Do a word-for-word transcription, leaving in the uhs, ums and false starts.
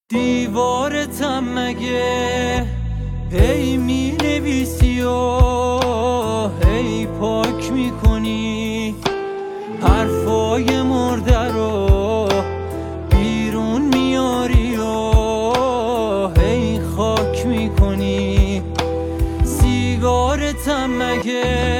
دیوارتم مگه هی می نویسی و هی پاک میکنی، حرفای مرده رو بیرون میاری و هی خاک میکنی. سیگارتم مگه